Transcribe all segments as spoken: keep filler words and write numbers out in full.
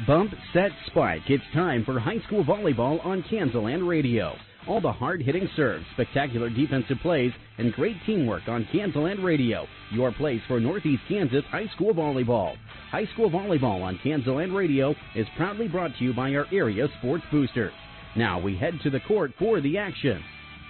Bump, set, spike. It's time for high school volleyball on Kansaland Radio. All the hard-hitting serves, spectacular defensive plays, and great teamwork on Kansaland Radio. Your place for Northeast Kansas high school volleyball. High school volleyball on Kansaland Radio is proudly brought to you by our area sports boosters. Now we head to the court for the action.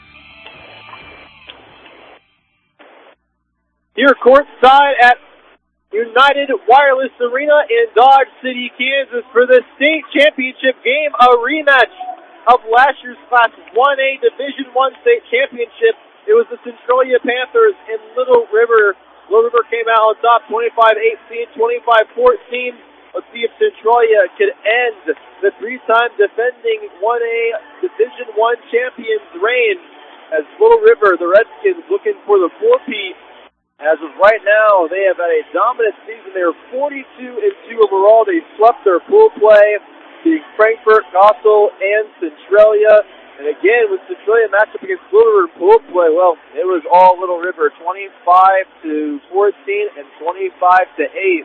Here courtside at United Wireless Arena in Dodge City, Kansas for the state championship game, a rematch of last year's Class one A Division one state championship. It was the Centralia Panthers and Little River. Little River came out on top twenty-five eighteen, twenty-five fourteen. Let's see if Centralia could end the three-time defending one A Division one champions reign as Little River, the Redskins, looking for the four-peat. As of right now, they have had a dominant season. They are forty-two and two overall. They swept their pool play, beating Frankfort, Gossel, and Centralia. And again, with Centralia matched up against Little River pool play, well, it was all Little River, twenty-five to fourteen and twenty-five to eight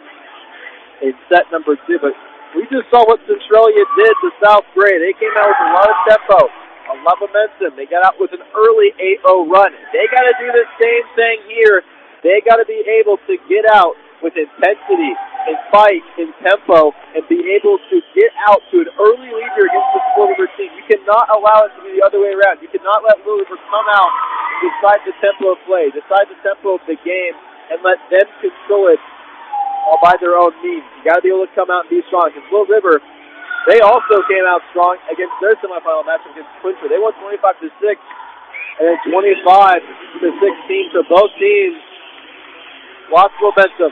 in set number two. But we just saw what Centralia did to South Gray. They came out with a lot of tempo, a lot of momentum. They got out with an early eight oh run. They got to do the same thing here. They got to be able to get out with intensity and fight in tempo and be able to get out to an early lead here against this Little River team. You cannot allow it to be the other way around. You cannot let Little River come out and decide the tempo of play, decide the tempo of the game, and let them control it all by their own means. You got to be able to come out and be strong. Because Little River, they also came out strong against their semifinal match against Quincy. They won twenty-five to six and then twenty-five to sixteen. So both teams lots of momentum.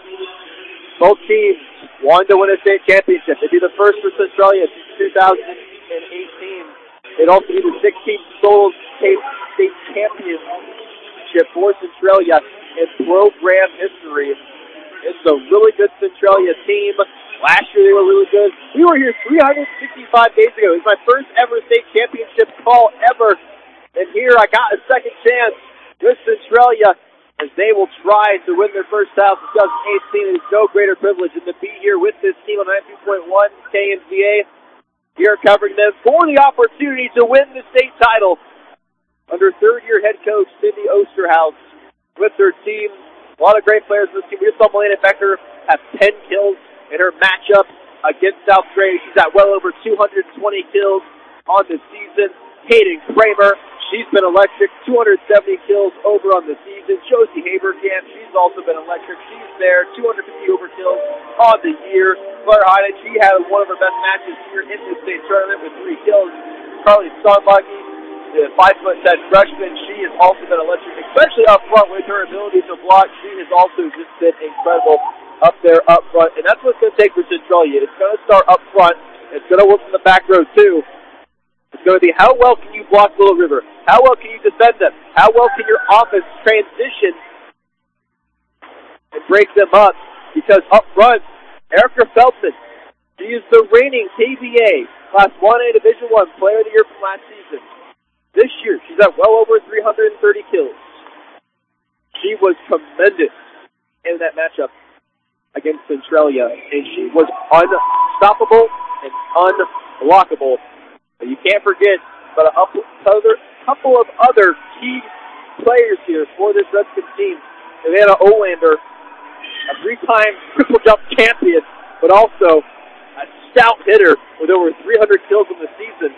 Both teams wanted to win a state championship. It'd be the first for Centralia since two thousand eighteen. It'd also be the sixteenth total state, state championship for Centralia in program history. It's a really good Centralia team. Last year they were really good. We were here three hundred sixty-five days ago. It was my first ever state championship call ever. And here I got a second chance with Centralia, as they will try to win their first title in twenty eighteen. It is no greater privilege than to be here with this team on ninety-two point one K N C A. Here covering them for the opportunity to win the state title under third-year head coach Cindy Osterhaus with their team. A lot of great players in this team. We just saw Melina Becker have ten kills in her matchup against South Gray. She's at well over two hundred twenty kills on the season. Hayden Kramer, she's been electric, two hundred seventy kills over on the season. Josie Haberkamp, she's also been electric. She's there, two hundred fifty over kills on the year. Claire Heinen, she had one of her best matches here in the state tournament with three kills. Carly Starbuggy, the five foot ten freshman, she has also been electric, especially up front with her ability to block. She has also just been incredible up there up front. And that's what it's going to take for Centralia. It's going to start up front. It's going to work in the back row, too. It's going to be how well can you block Little River? How well can you defend them? How well can your offense transition and break them up? Because up front, Erica Felton, she is the reigning K B A Class one A Division one Player of the Year from last season. This year, she's at well over three hundred thirty kills. She was tremendous in that matchup against Centralia, and she was unstoppable and unblockable. But you can't forget about a other, couple of other key players here for this Redskins team. Savannah Olander, a three-time triple jump champion, but also a stout hitter with over three hundred kills in the season.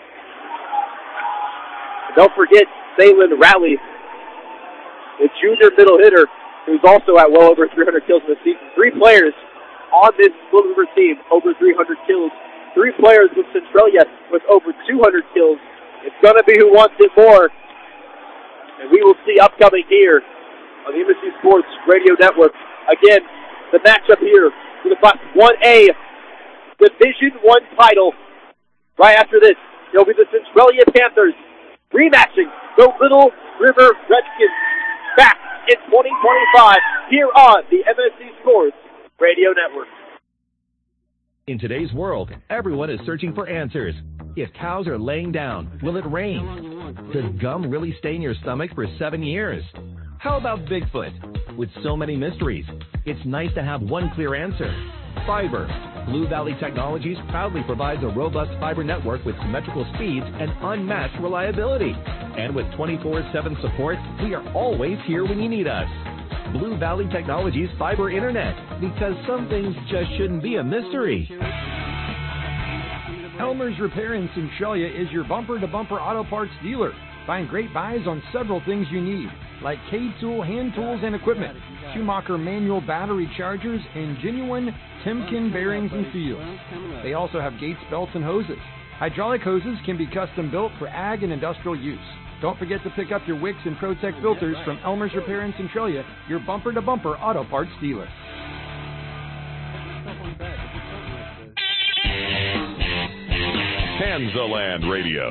And don't forget Salin Rowley, the junior middle hitter, who's also at well over three hundred kills in the season. Three players on this Little River team over three hundred kills. Three players with Centralia with over two hundred kills. It's going to be who wants it more. And we will see upcoming here on the M S U Sports Radio Network. Again, the matchup here for the Class one A Division one title. Right after this, it'll be the Centralia Panthers rematching the Little River Redskins back in twenty twenty-five here on the M S U Sports Radio Network. In today's world, everyone is searching for answers. If cows are laying down, will it rain? Does gum really stay in your stomach for seven years? How about Bigfoot? With so many mysteries, it's nice to have one clear answer. Fiber. Blue Valley Technologies proudly provides a robust fiber network with symmetrical speeds and unmatched reliability. And with twenty-four seven support, we are always here when you need us. Blue Valley Technologies Fiber Internet, because some things just shouldn't be a mystery. Elmer's Repair in Centralia is your bumper-to-bumper auto parts dealer. Find great buys on several things you need, like K-Tool hand tools and equipment, Schumacher manual battery chargers, and genuine Timken bearings and seals. They also have Gates belts and hoses. Hydraulic hoses can be custom built for ag and industrial use. Don't forget to pick up your Wix and ProTech filters from Elmer's Repair in Centralia, your bumper-to-bumper auto parts dealer. Kansaland Radio.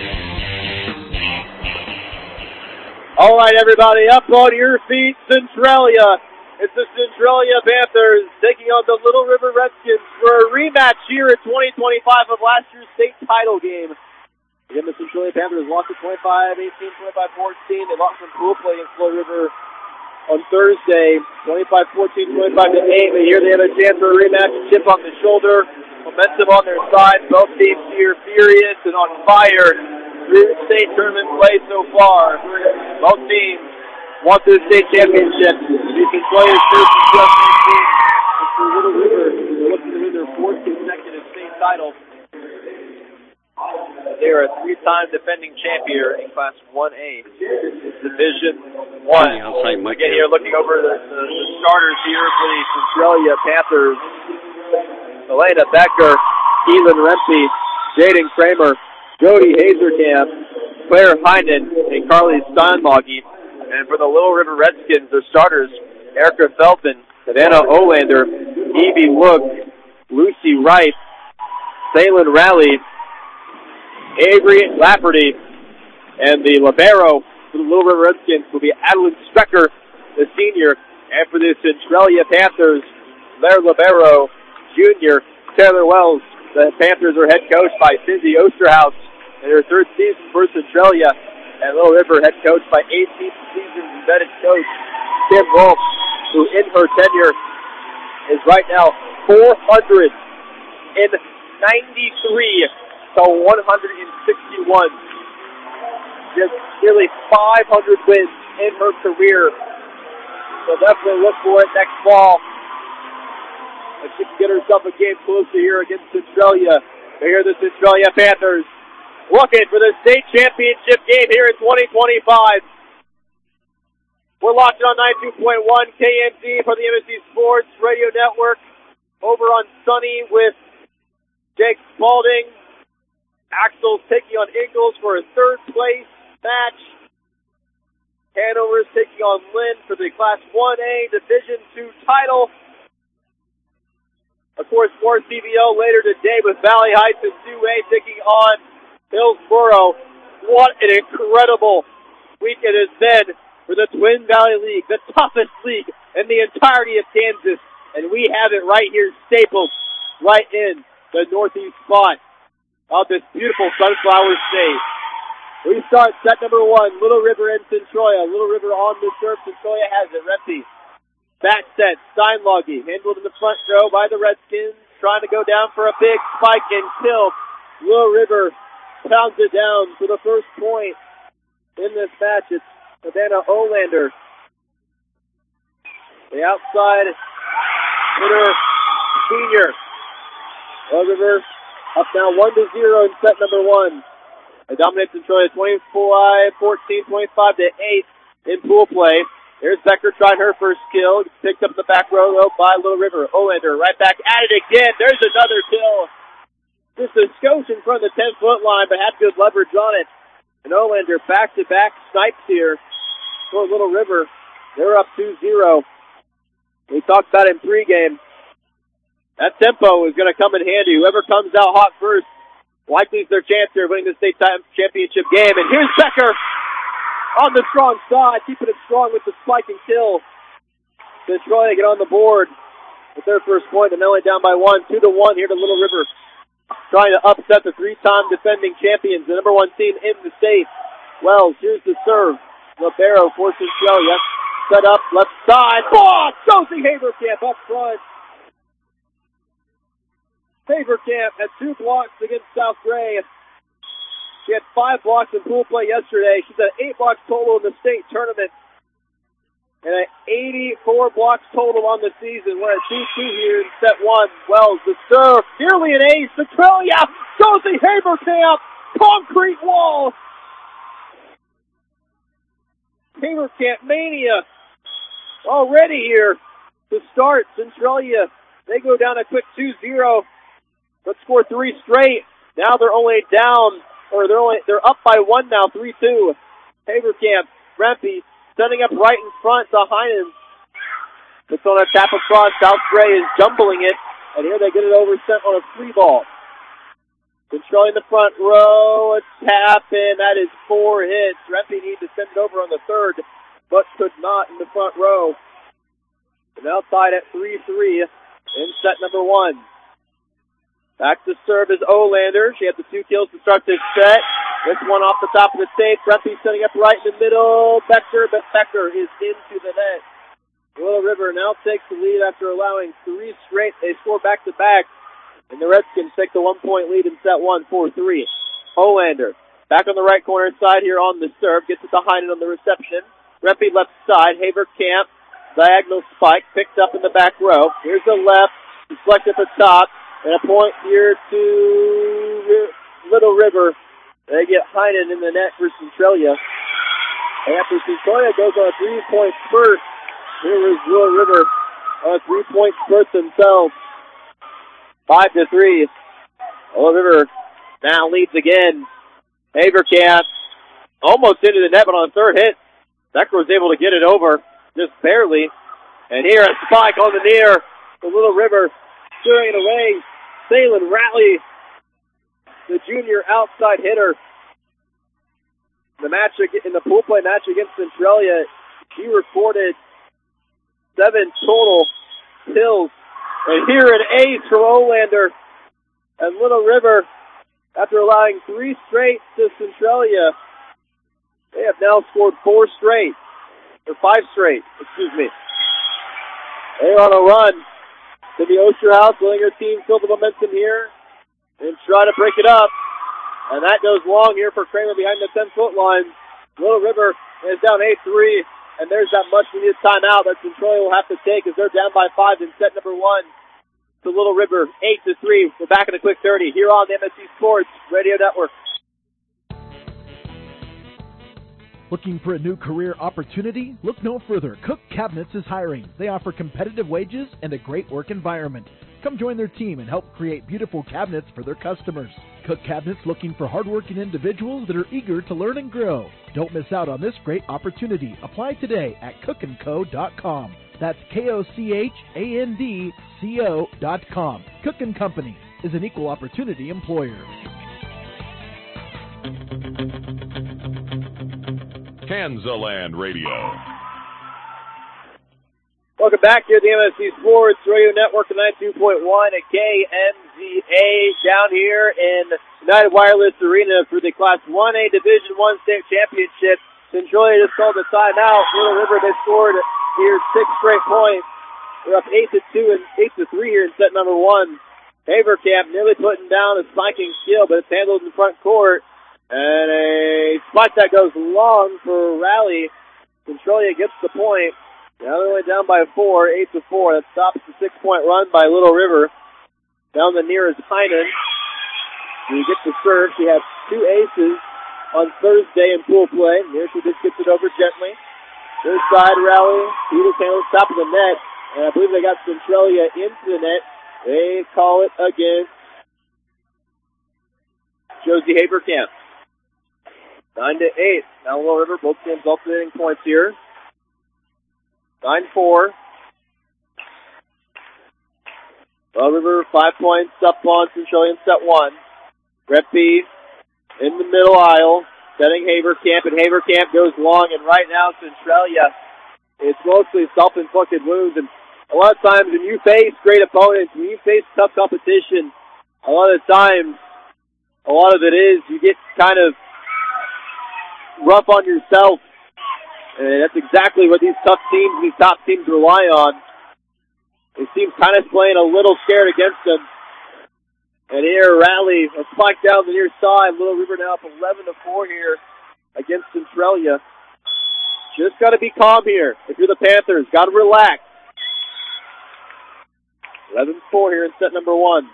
All right, everybody, up on your feet, Centralia. It's the Centralia Panthers taking on the Little River Redskins for a rematch here in twenty twenty-five of last year's state title game. Again, the Centralia Panthers lost to twenty-five eighteen, twenty-five fourteen. They lost some pool play in Little River on Thursday, twenty-five fourteen, twenty-five to eight. But here they have a chance for a rematch, a chip on the shoulder, momentum on their side. Both teams here furious and on fire through state tournament play so far. Both teams want this state championship. You can play your first and just team. And for Little River, they're looking to win their fourth consecutive state title. They are a three-time defending champion in Class one A, Division one. Again, here looking over the, the, the starters here for the Centralia Panthers. Elena Becker, Keelan Rempe, Jaden Kramer, Jody Hazerkamp, Claire Heinen, and Carly Steinloggy. And for the Little River Redskins, their starters, Erica Feldman, Savannah Olander, Evie Wook, Lucy Wright, Salin Raleigh, Avery Lafferty, and the libero for the Little River Redskins will be Adeline Strecker, the senior. And for the Centralia Panthers, their libero, junior, Taylor Wells. The Panthers are head coached by Cindy Osterhaus in her third season for Centralia. And Little River head coached by eighteenth season vetted coach Tim Wolf, who in her tenure is right now four hundred ninety-three to one hundred sixty-one. Just nearly five hundred wins in her career. So definitely look for it next fall. And she can get herself a game closer here against Centralia. Here are the Centralia Panthers looking for the state championship game here in twenty twenty-five. We're locked on ninety-two point one K M Z for the M S C Sports Radio Network. Over on Sunny with Jake Spalding. Axel's taking on Ingalls for a third place match. Hanover is taking on Lynn for the Class one A Division two title. Of course, more C B O later today with Valley Heights in two A taking on Hillsboro. What an incredible week it has been for the Twin Valley League, the toughest league in the entirety of Kansas. And we have it right here stapled right in the northeast spot of this beautiful Sunflower State. We start set number one, Little River and Centralia. Little River on the serve, Centralia has it. Rempe. Back set, Steinloggy, handled in the front row by the Redskins, trying to go down for a big spike and kill. Little River pounds it down for the first point in this match. It's Savannah Olander. The outside hitter, senior. Little River up now one to zero in set number one. They dominate Centralia twenty-five fourteen, twenty-five to eight in pool play. Here's Becker trying her first kill. Picked up the back row though by Little River. Olander right back at it again. There's another kill. Just a skosh in front of the ten-foot line, but had good leverage on it. And Olander back-to-back snipes here for Little River. They're up two zero. We talked about in pregame. That tempo is going to come in handy. Whoever comes out hot first likely is their chance here of winning the state championship game. And here's Becker on the strong side, keeping it strong with the spike and kill. Centralia get on the board with their first point. The Melanie down by one, two to one here to Little River, trying to upset the three-time defending champions, the number one team in the state. Wells, here's the serve. Libero for Centralia, set up left side. Ball, Josie Haberkamp up front. Haverkamp had two blocks against South Gray. She had five blocks in pool play yesterday. She's at eight blocks total in the state tournament. And at eighty-four blocks total on the season. We're at two two here in set one. Wells, the serve. Nearly an ace. Centralia. Josie Haverkamp. Concrete wall. Haverkamp mania already here to start. Centralia, they go down a quick two zero. Let's score three straight. Now they're only down, or they're only they're up by one now, three two. Haverkamp, Rempe, setting up right in front to Heinen. It's on a tap across. South Gray is jumbling it, and here they get it over sent on a free ball. Controlling the front row, a tap, and that is four hits. Rempe needs to send it over on the third, but could not in the front row. And now tied at three three in set number one. Back to serve is Olander. She had the two kills to start this set. This one off the top of the tape. Rempe setting up right in the middle. Becker, but Becker is into the net. Little River now takes the lead after allowing three straight. They score back-to-back. And the Redskins take the one-point lead in set one, four three. Olander, back on the right corner side here on the serve. Gets it to Heinen on the reception. Rempe left side. Haverkamp, diagonal spike, picked up in the back row. Here's the left, deflect at the top. And a point here to Little River. They get Heinen in the net for Centralia. And after Centralia goes on a three-point spurt, here is Little River on a three-point spurt themselves. Five to three. Little River now leads again. Haverkamp almost into the net, but on the third hit, Becker was able to get it over just barely. And here a spike on the near. The Little River steering it away. Salem Ratley, the junior outside hitter. The match in the pool play match against Centralia, he recorded seven total kills. And here an ace from Olander. And Little River, after allowing three straight to Centralia, they have now scored four straight. Or five straight, excuse me. They're on a run. To the Osterhaus, letting her team feel the momentum here and try to break it up. And that goes long here for Kramer behind the ten-foot line. Little River is down eight three, and there's that much-needed timeout that Centralia will have to take as they're down by five in set number one. To Little River, eight to three. We're back in a quick thirty here on the M S C Sports Radio Network. Looking for a new career opportunity? Look no further. Cook Cabinets is hiring. They offer competitive wages and a great work environment. Come join their team and help create beautiful cabinets for their customers. Cook Cabinets looking for hardworking individuals that are eager to learn and grow. Don't miss out on this great opportunity. Apply today at cook and co dot com. That's K O C H A N D C O dot com. Cook and Company is an equal opportunity employer. Kansaland Radio. Welcome back here at the M S C Sports Radio Network, ninety-two point one at K M Z A down here in United Wireless Arena for the Class one A Division one State Championship. Centralia just called the timeout. Little River, they scored here six straight points. They're up eight to two and eight to three here in set number one. Haverkamp nearly putting down a spiking steal, but it's handled in front court. And a spot that goes long for Raleigh. Centralia gets the point. Now they're only down by four, eight to four. That stops the six-point run by Little River. Down the near is Heinen. She gets the serve. She has two aces on Thursday in pool play. Here she just gets it over gently. Third side rally. Peters handles top of the net. And I believe they got Centralia into the net. They call it against Josie Haverkamp. Nine to eight. Now Little River, both teams alternating points here. Nine four. Little River, five points up on Centralia in set one. Rempe in the middle aisle, setting Haverkamp, and Haverkamp goes long, and right now Centralia, it's mostly self-inflicted wounds, and a lot of times when you face great opponents, when you face tough competition, a lot of times, a lot of it is you get kind of rough on yourself, and that's exactly what these tough teams, these top teams rely on. It seems kind of playing a little scared against them. And here, Rally, a spike down the near side. Little River now up eleven to four here against Centralia. Just got to be calm here. If you're the Panthers, got to relax. eleven four here in set number one.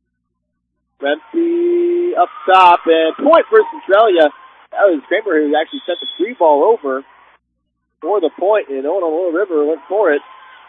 Rempe up top, and point for Centralia. That was Kramer who actually sent the free ball over for the point, and Owen on Little River went for it.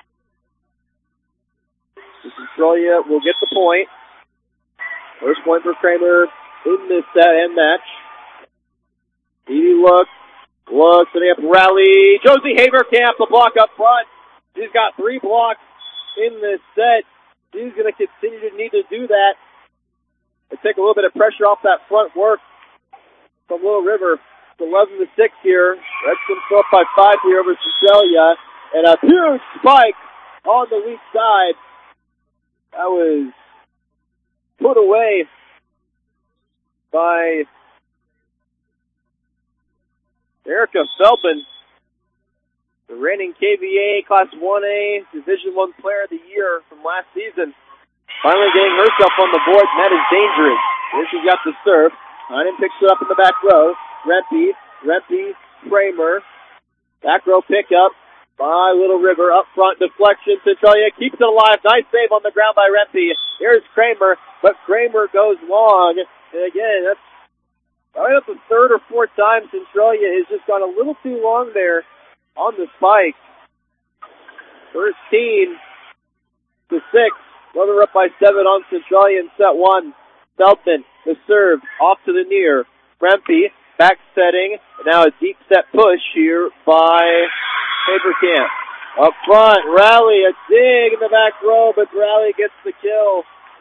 So Centralia will get the point. First point for Kramer in this set and match. Edie looks, looks, and they have Rally. Josie Haverkamp, the block up front. She's got three blocks in this set. She's going to continue to need to do that and take a little bit of pressure off that front work from Little River. It's eleven to six here. Redskins still up by five here over Centralia. And a huge spike on the weak side. That was put away by Erica Feldman, the reigning K V A Class one A Division one Player of the Year from last season. Finally getting herself on the board, and that is dangerous. Here she's got the serve. Heinen picks it up in the back row. Rempe, Rempe, Kramer. Back row pickup by Little River. Up front deflection. Centralia keeps it alive. Nice save on the ground by Rempe. Here's Kramer, but Kramer goes long. And again, that's probably up the third or fourth time Centralia has just gone a little too long there on the spike. thirteen to six. We're up by seven on Centralia in set one. Feldman, the serve, off to the near. Rempe, back setting. Now a deep set push here by Haverkamp. Up front, Rally, a dig in the back row, but Rally gets the kill.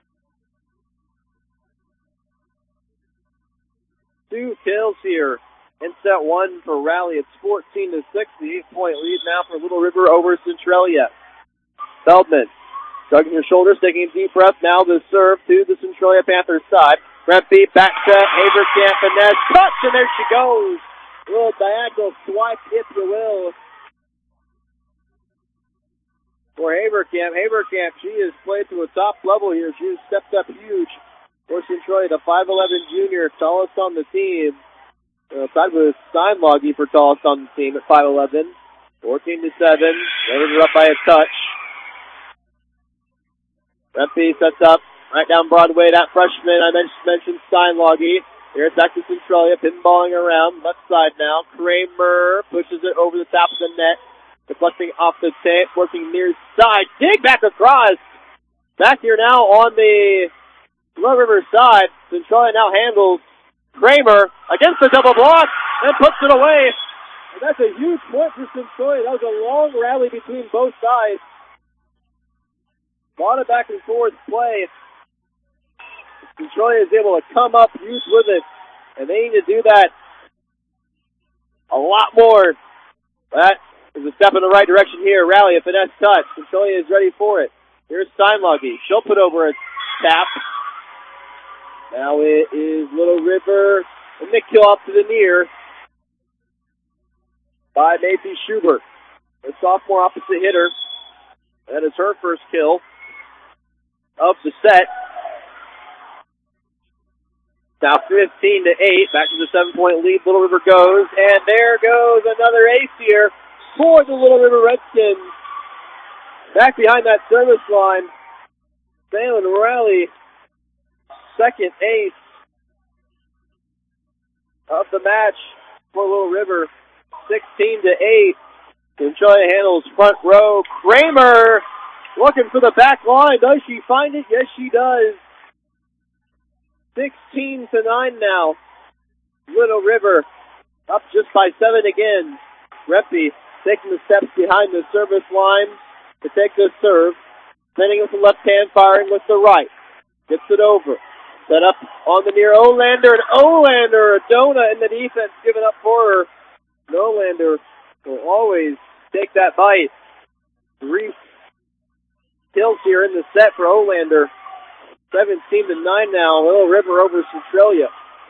Two kills here in set one for Rally. It's fourteen to six. The eight-point lead now for Little River over Centralia. Feldman, shrugging her shoulders, taking a deep breath. Now the serve to the Centralia Panthers side. Rempe, back set, Haverkamp, finesse, touch, and there she goes. A little diagonal swipe, if you will, for Haverkamp. Haverkamp, she has played to a top level here. She has stepped up huge for Centralia, the five eleven junior, tallest on the team. Uh, tied with Steinloggy for tallest on the team at five eleven. fourteen to seven. Raiders are up by a touch. Rempe sets up right down Broadway. That freshman I mentioned, mentioned Steinloggy. Here's back to Centralia, pinballing around left side now. Kramer pushes it over the top of the net, deflecting off the tape, working near side. Dig back across. Back here now on the Little River side. Centralia now handles Kramer against the double block and puts it away. And that's a huge point for Centralia. That was a long rally between both sides. A lot of back and forth play. Centralia is able to come up, use with it, and they need to do that a lot more. That is a step in the right direction here. Rally, a finesse touch. Centralia is ready for it. Here's Steinloggy. She'll put over a tap. Now it is Little River, and the kill off to the near by Macy Schubert, the sophomore opposite hitter. That is her first kill of the set. Now fifteen to eight, back to the seven-point lead. Little River goes, and there goes another ace here for the Little River Redskins. Back behind that service line, Salem Rally, second ace of the match for Little River, sixteen to eight. Centralia handles front row. Kramer looking for the back line. Does she find it? Yes, she does. sixteen to nine now. Little River up just by seven again. Rempe taking the steps behind the service line to take this serve. Sending it with the left hand, firing with the right. Gets it over. Set up on the near Olander, and Olander, a donut in the defense, given up for her. And Olander will always take that bite. Three kills here in the set for Olander. seventeen to nine now. Little River over Centralia.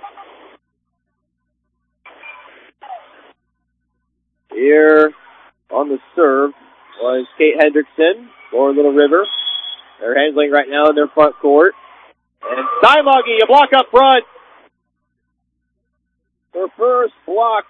Here on the serve was Kate Hendrickson for Little River. They're handling right now in their front court. And Steinlage, a block up front. Her first block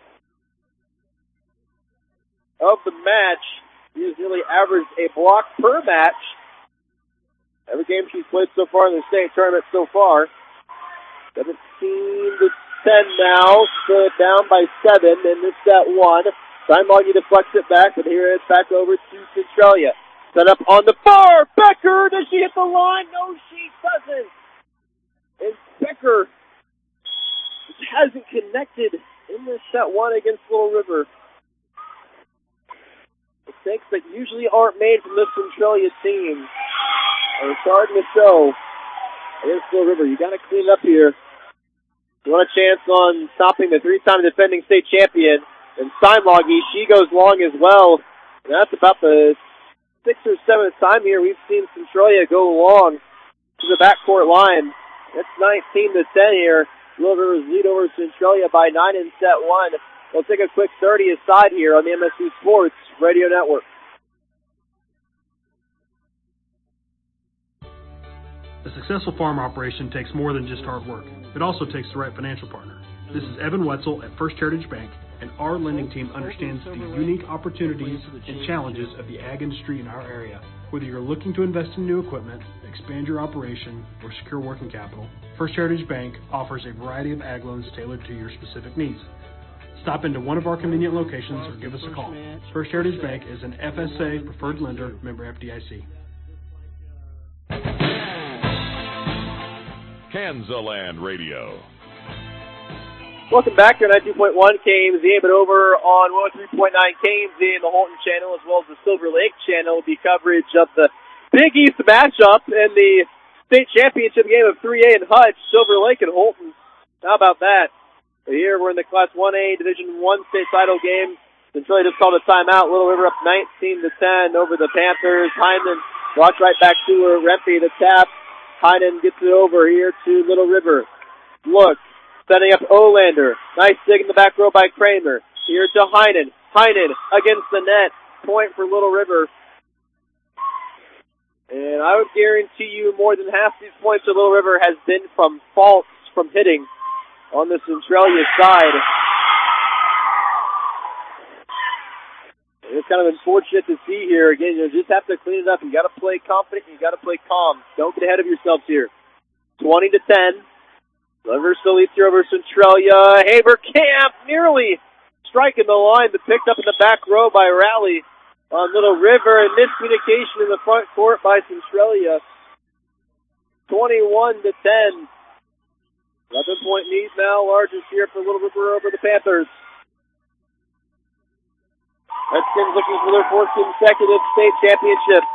of the match. She has nearly averaged a block per match. Every game she's played so far in the state tournament so far. seventeen to ten now. Still down by seven in this set one. Steinlage deflects it back, but here it's back over to Centralia. Set up on the far. Becker, does she hit the line? No, she doesn't. And Becker hasn't connected in this set one against Little River. Mistakes that usually aren't made from this Centralia team are starting to show against Little River. You got to clean it up here. You want a chance on stopping the three-time defending state champion. And Steinlage, she goes long as well. And that's about the sixth or seventh time here we've seen Centralia go long to the backcourt line. It's nineteen to ten here. Little River's lead over Centralia by nine in set one. We'll take a quick thirty aside here on the M S U Sports Radio Network. A successful farm operation takes more than just hard work. It also takes the right financial partner. This is Evan Wetzel at First Heritage Bank, and our lending team understands the unique opportunities and challenges of the ag industry in our area. Whether you're looking to invest in new equipment, expand your operation, or secure working capital, First Heritage Bank offers a variety of ag loans tailored to your specific needs. Stop into one of our convenient locations or give us a call. First Heritage Bank is an F S A preferred lender, member F D I C. Kansaland Radio. Welcome back to ninety-two point one K M Z, but over on one oh three point nine K M Z and the Holton channel, as well as the Silver Lake channel, will be coverage of the Big East matchup and the state championship game of three A in Hutch, Silver Lake and Holton. How about that? Here we're in the Class one A Division one state title game. Centralia just called a timeout. Little River up nineteen to ten over the Panthers. Hyman walks right back to her. Rempe the tap. Hyman gets it over here to Little River. Look. Setting up Olander. Nice dig in the back row by Kramer. Here to Heinen. Heinen against the net. Point for Little River. And I would guarantee you more than half these points for Little River has been from faults from hitting on the Centralia side. And it's kind of unfortunate to see here. Again, you just have to clean it up. You got to play confident. You got to play calm. Don't get ahead of yourselves here. twenty to ten. River still leads here over Centralia. Haberkamp nearly striking the line, but picked up in the back row by Raleigh on Little River, and miscommunication in the front court by Centralia. twenty-one to ten. eleven point lead now, largest here for Little River over the Panthers. Redskins looking for their fourth consecutive state championship.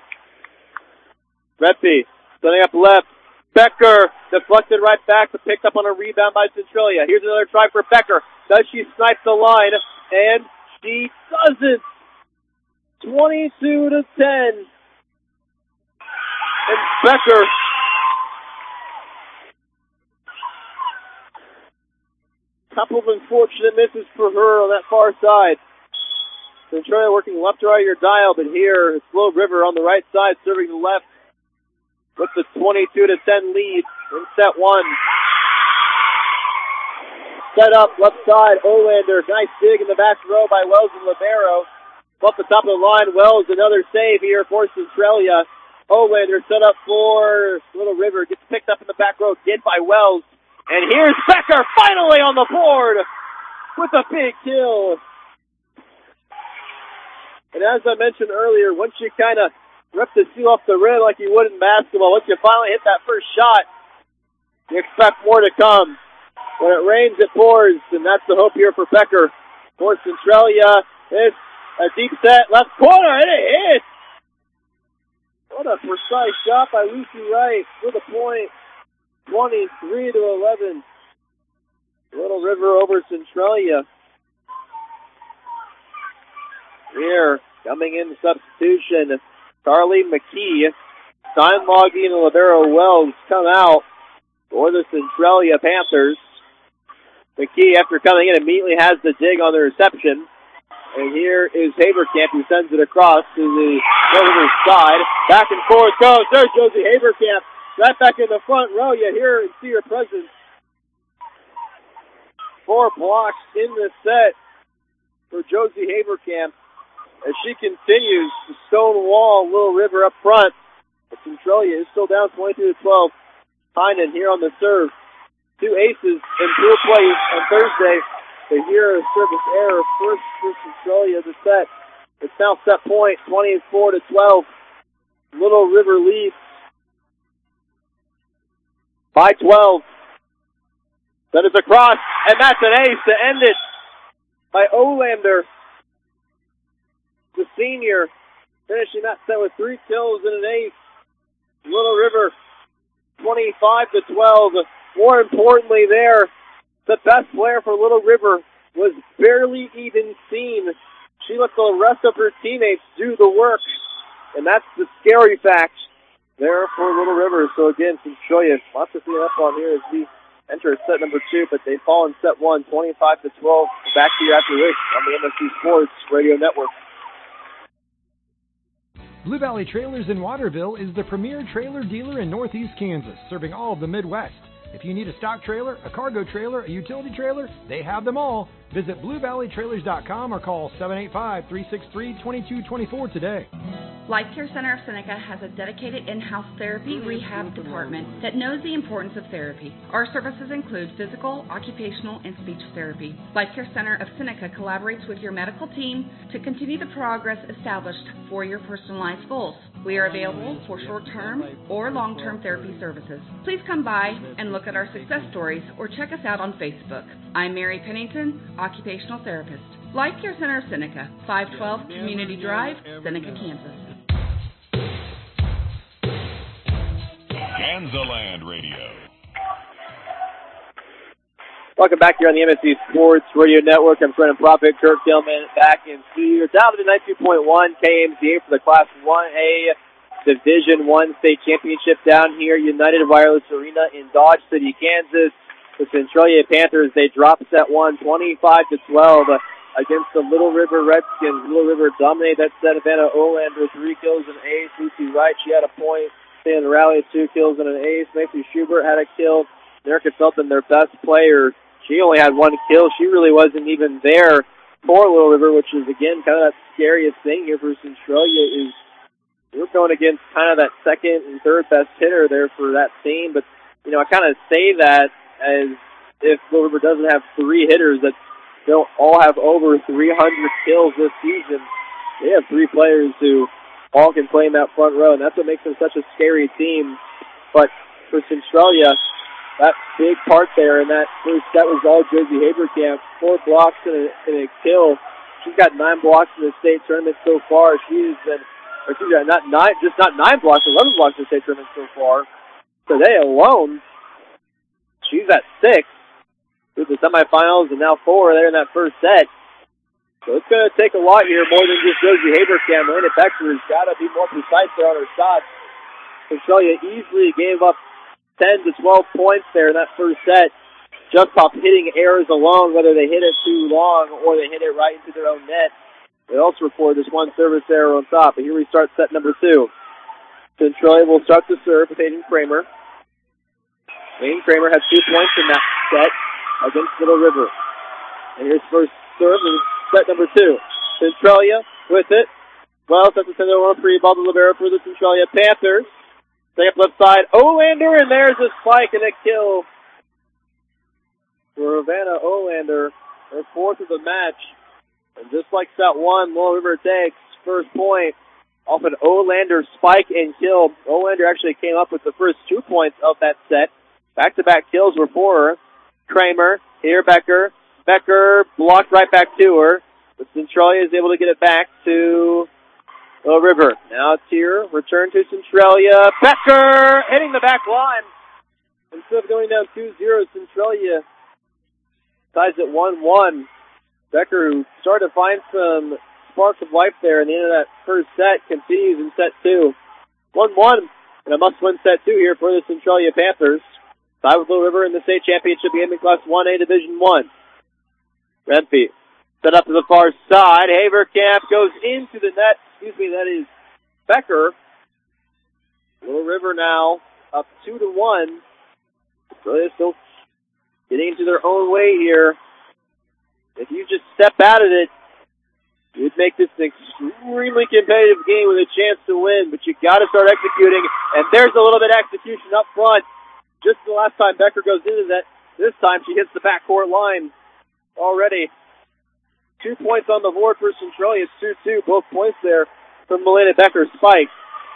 Rempe setting up left. Becker deflected right back, but picked up on a rebound by Centralia. Here's another try for Becker. Does she snipe the line? And she doesn't. twenty-two to ten. And Becker couple of unfortunate misses for her on that far side. Centralia working left to right of your dial, but here it's Little River on the right side serving the left. With the twenty-two to ten lead in set one. Set up left side, Olander. Nice dig in the back row by Wells and Libero. Off the top of the line, Wells, another save here for Centralia. Olander set up for Little River. Gets picked up in the back row again by Wells. And here's Becker finally on the board with a big kill. And as I mentioned earlier, once you kind of rip the seal off the rim like you would in basketball. Once you finally hit that first shot, you expect more to come. When it rains, it pours, and that's the hope here for Becker. For Centralia, it's a deep set, left corner, and it hits! What a precise shot by Lucy Wright for the point. twenty-three to eleven. Little River over Centralia. Here, coming in substitution, Carly McKee, Steinlage and Libero Wells come out for the Centralia Panthers. McKee, after coming in, immediately has the dig on the reception. And here is Haberkamp, who sends it across to the River side. Back and forth goes. There's Josie Haberkamp. Right back in the front row, you hear and see her presence. Four blocks in the set for Josie Haberkamp as she continues to stonewall Little River up front. But Centralia is still down twenty-two to twelve. Tynan here on the serve. Two aces in pool play on Thursday. They hear a service error first for Centralia the set. It's now set point, twenty-four to twelve. Little River leads by twelve. That is across, and that's an ace to end it by Olander, the senior, finishing that set with three kills and an ace. Little River, twenty-five to twelve. More importantly there, the best player for Little River was barely even seen. She let the rest of her teammates do the work, and that's the scary fact there for Little River. So again, Centralia, lots to see up on here as we enter set number two, but they fall in set one, twenty-five to twelve. Back to you after this on the M S C Sports Radio Network. Blue Valley Trailers in Waterville is the premier trailer dealer in Northeast Kansas, serving all of the Midwest. If you need a stock trailer, a cargo trailer, a utility trailer, they have them all. Visit blue valley trailers dot com or call seven eight five, three six three, two two two four today. Life Care Center of Seneca has a dedicated in-house therapy rehab department that knows the importance of therapy. Our services include physical, occupational, and speech therapy. Life Care Center of Seneca collaborates with your medical team to continue the progress established for your personalized goals. We are available for short-term or long-term therapy services. Please come by and look at our success stories or check us out on Facebook. I'm Mary Pennington, occupational therapist. Life Care Center of Seneca, five twelve Community Drive, Seneca, Kansas. Kansaland Radio. Welcome back here on the M S C Sports Radio Network. I'm Brennan Profit, Kirk Gilman back in studio. Down to the ninety-two point one K M C A for the Class one A Division one State Championship down here, United Wireless Arena in Dodge City, Kansas. The Centralia Panthers, they drop set one, twenty-five to twelve against the Little River Redskins. Little River dominated that set. Havana Olander, three kills and an ace. Lucy Wright, she had a point. In the rally, two kills and an ace. Macy Schubert had a kill. Erica Felton, their best player, she only had one kill. She really wasn't even there for Little River, which is, again, kind of that scariest thing here for Centralia is we're going against kind of that second and third best hitter there for that team. But, you know, I kind of say that as if Little River doesn't have three hitters that don't all have over three hundred kills this season. They have three players who all can play in that front row, and that's what makes them such a scary team. But for Centralia, that big part there in that first set was all Josie Haberkamp. Four blocks and a, and a kill. She's got nine blocks in the state tournament so far. She's been, or she's got not nine, just not nine blocks, eleven blocks in the state tournament so far. Today alone, she's at six through the semifinals, and now four there in that first set. So it's going to take a lot here, more than just Josie Haberkamp. Elena Becker has got to be more precise there on her shots. Centralia easily gave up ten to twelve points there in that first set, just off hitting errors alone, whether they hit it too long or they hit it right into their own net. They also recorded this one service error on top. But here we start set number two. Centralia will start to serve with Hayden Kramer. Hayden Kramer has two points in that set against Little River. And here's first serve. Set number two. Centralia with it. Well, that's the send over free ball to Libero for the Centralia Panthers. Stay up left side. Olander, and there's a spike and a kill for Havana Olander. Her fourth of the match. And just like set one, Little River takes first point off an Olander spike and kill. Olander actually came up with the first two points of that set. Back-to-back kills were for her. Kramer, here Becker. Becker blocked right back to her, but Centralia is able to get it back to Little River. Now it's here, return to Centralia. Becker hitting the back line. Instead of going down two zero, Centralia ties it one one. Becker, who started to find some sparks of life there in the end of that first set, continues in set two. one one, and a must-win set two here for the Centralia Panthers. Tied with Little River in the state championship game in Class one A Division one. Renfie set up to the far side. Haberkamp goes into the net. Excuse me, that is Becker. Little River now up two to one. Centralia still getting into their own way here. If you just step out of it, you'd make this an extremely competitive game with a chance to win, but you got to start executing, and there's a little bit of execution up front. Just the last time Becker goes into that, this time she hits the backcourt line already. Two points on the board for Centralia. It's two two, both points there from Melena Becker. Spike.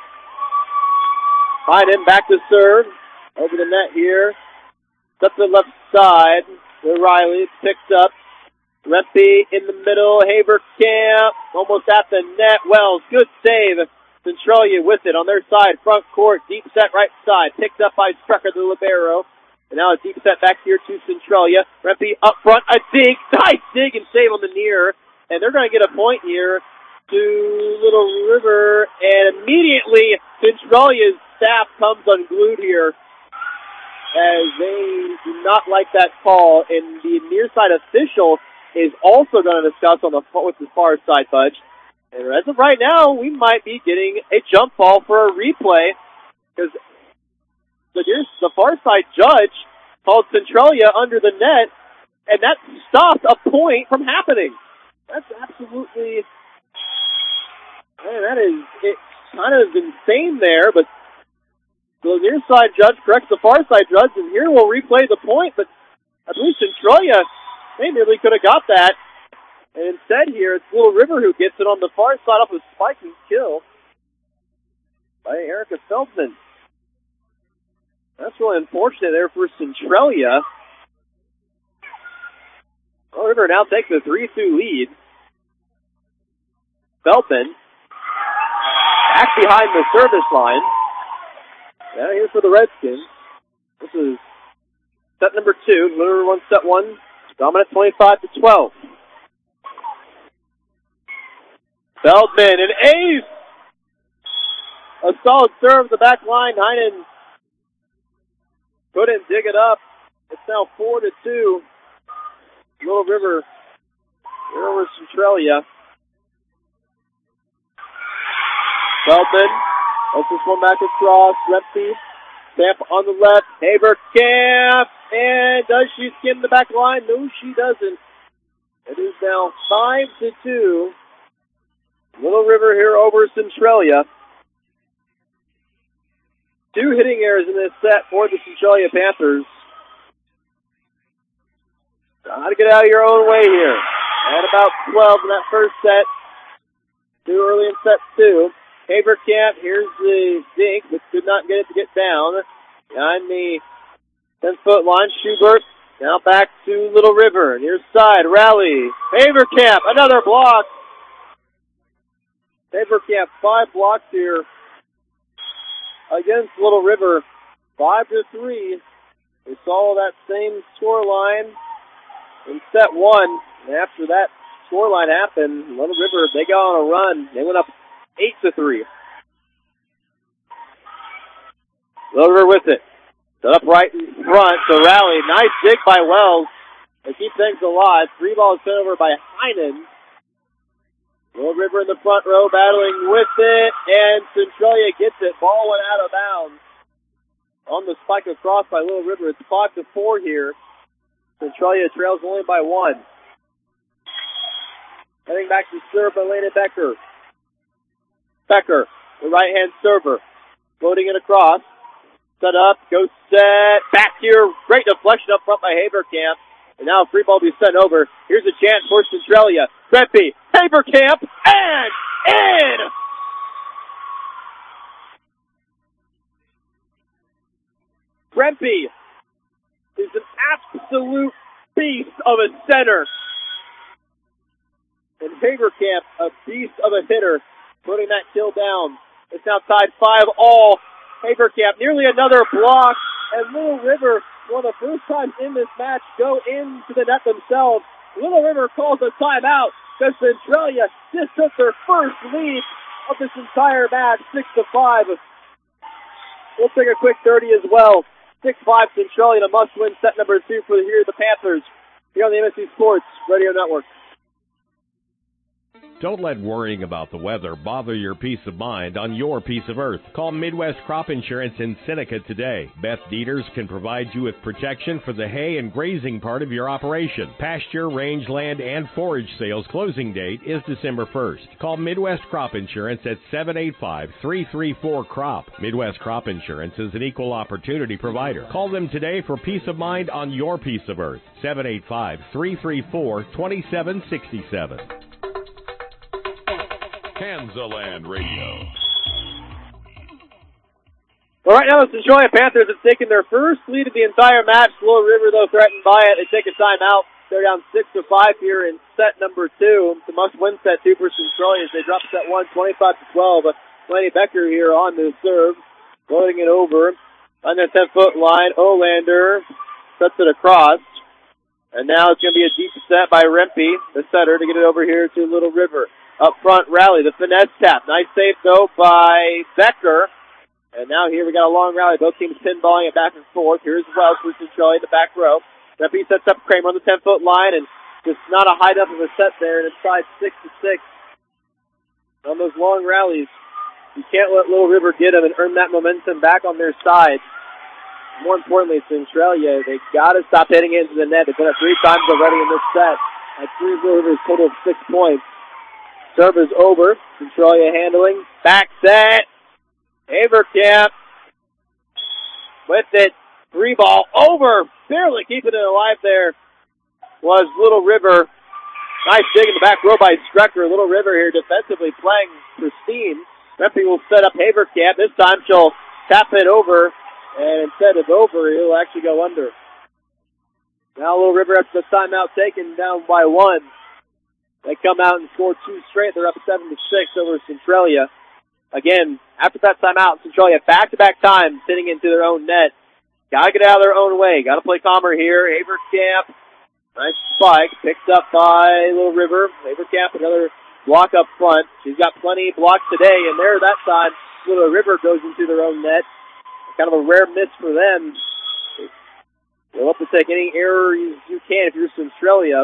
Biden back to serve. Over the net here. Up the left side. With Riley. It's picked up. Rempe in the middle. Haverkamp almost at the net. Wells, good save. Centralia with it on their side. Front court. Deep set right side. Picked up by Strucker, the libero. And now a deep set back here to Centralia. Rempe up front. A dig. Nice dig and save on the near. And they're going to get a point here to Little River. And immediately Centralia's staff comes unglued here, as they do not like that call. And the near side official is also going to discuss on the with the far side, Budge. And as of right now, we might be getting a jump ball for a replay, because the, the far side judge called Centralia under the net, and that stopped a point from happening. That's absolutely, man, that is, it's kind of insane there, but the near side judge corrects the far side judge, and here we'll replay the point, but I believe Centralia, they nearly could have got that. And instead here, it's Little River who gets it on the far side off a spiking kill by Erica Feldman. That's really unfortunate there for Centralia. Little River now takes a three two lead. Feldman back behind the service line. Now here's for the Redskins. This is set number two. Little River won set one. Dominant twenty-five to twelve. Feldman, an ace! A solid serve the back line. Heinen couldn't dig it up. It's now four to two. Little River, here over Centralia. Feldman, let's this one back across. Rempe, Camp on the left. Haverkamp, and does she skim the back line? No, she doesn't. It is now five to two. Little River here over Centralia. Two hitting errors in this set for the Centralia Panthers. Got to get out of your own way here. At about twelve in that first set. Too early in set two. Haverkamp, here's the dink, but could not get it to get down. Behind the ten-foot line, Schubert. Now back to Little River. Near side, rally. Haverkamp, another block. Haverkamp, five blocks here against Little River. Five to three. We saw that same score line in set one. And after that scoreline happened, Little River, they got on a run. They went up eight to three. Little River with it. Set up right in front. The rally. Nice dig by Wells. They keep things alive. Three balls sent over by Heinen. Little River in the front row battling with it, and Centralia gets it. Ball went out of bounds on the spike across by Little River. It's five to four here. Centralia trails only by one. Heading back to serve by Elena Becker. Becker, the right-hand server, floating it across. Set up, go set, back here. Great deflection up front by Haverkamp. And now a free ball will be sent over. Here's a chance for Centralia. Rempe, Haverkamp, and in! Rempe is an absolute beast of a center. And Haverkamp, a beast of a hitter, putting that kill down. It's now tied five all. Haverkamp, nearly another block. And Little River, for the first time in this match, go into the net themselves. Little River calls a timeout because Centralia just took their first lead of this entire match, six to five. We'll take a quick thirty as well. six five Centralia, a must-win set number two for the, here the Panthers, here on the M S C Sports Radio Network. Don't let worrying about the weather bother your peace of mind on your piece of earth. Call Midwest Crop Insurance in Seneca today. Beth Dieters can provide you with protection for the hay and grazing part of your operation. Pasture, rangeland, and forage sales closing date is December first. Call Midwest Crop Insurance at seven eight five, three three four, C R O P. Midwest Crop Insurance is an equal opportunity provider. Call them today for peace of mind on your piece of earth. seven eight five, three three four, two seven six seven. Kansaland Radio. Well, right now the Centralia Panthers have taken their first lead of the entire match. Little River, though, threatened by it. They take a timeout. They're down six to five here in set number two. It's a must-win set two for Centralia as they drop set one, twenty-five to twelve. Lenny Becker here on the serve, loading it over on the ten-foot line. Olander sets it across. And now it's going to be a deep set by Rempe, the setter, to get it over here to Little River. Up front rally, the finesse tap. Nice save, though, by Becker. And now here we got a long rally. Both teams pinballing it back and forth. Here's Wells for Centralia in the back row. Rempe sets up Kramer on the ten-foot line, and just not a high enough of a set there, and it's tied six to six. On those long rallies, you can't let Little River get them and earn that momentum back on their side. More importantly, Centralia, they got to stop hitting it into the net. They've done it three times already in this set. That's three of Little River's total of six points. Serve is over. Centralia handling. Back set. Haverkamp with it. Three ball over. Barely keeping it alive there was Little River. Nice dig in the back row by Strecker. Little River here defensively playing pristine. Rempe will set up Haverkamp. This time she'll tap it over. And instead of over, he'll actually go under. Now Little River after the timeout taken down by one. They come out and score two straight. They're up seven to six over Centralia. Again, after that timeout, Centralia back-to-back times hitting into their own net. Gotta get out of their own way. Gotta play calmer here. Haverkamp, nice spike, picked up by Little River. Haverkamp, another block up front. She's got plenty of blocks today, and there that time, Little River goes into their own net. Kind of a rare miss for them. You'll have to take any error you, you can if you're Centralia.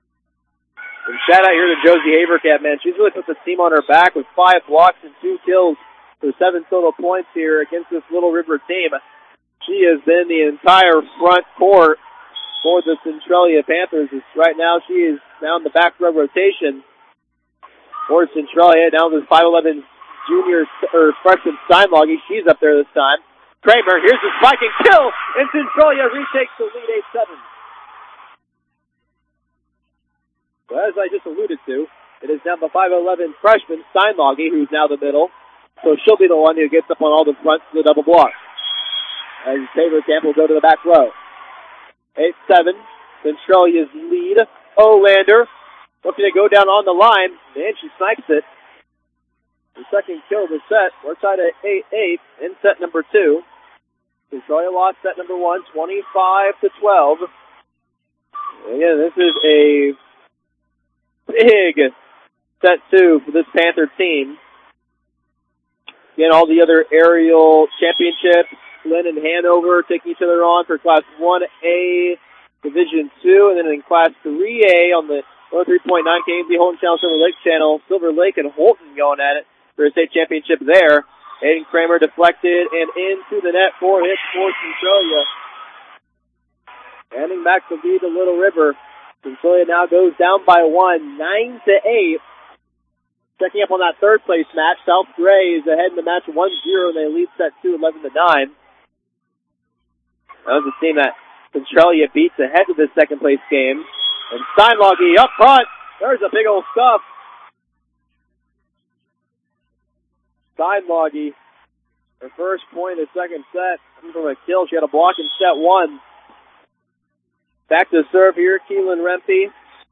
And shout out here to Josie Haverkamp, man. She's really put the team on her back with five blocks and two kills for seven total points here against this Little River team. She has been the entire front court for the Centralia Panthers. Right now, she is now in the back row rotation for Centralia. Now with five eleven junior or freshman Steinloggy. She's up there this time. Kramer, here's the spike and kill, and Centralia retakes the lead eight seven. Well, as I just alluded to, it is now the five eleven freshman, Steinloggy, who's now the middle. So she'll be the one who gets up on all the fronts of the double block. As Haverkamp will go to the back row. eight seven, Centralia's lead. Olander looking to go down on the line, and she snipes it. The second kill of the set. We're tied at eight eight in set number two. Centralia lost set number one, twenty-five to twelve. Again, this is a big set two for this Panther team. Again, all the other aerial championships, Lynn and Hanover taking each other on for Class one A Division two, and then in Class three A on the one oh three point nine K M B Holton Channel, Silver Lake Channel, Silver Lake and Holton going at it for a state championship there. Aiden Kramer deflected and into the net. Four hits for Centralia. Handing back the lead to Little River. Centralia now goes down by one, nine to eight. Checking up on that third place match, South Gray is ahead in the match one zero, and they lead set two, eleven to nine. That was the team that Centralia beats ahead of this second place game. And Steinloggy up front. There's a big old stuff. Steinloggy, her first point of the second set. From a kill, she had a block in set one. Back to serve here, Keelan Rempe.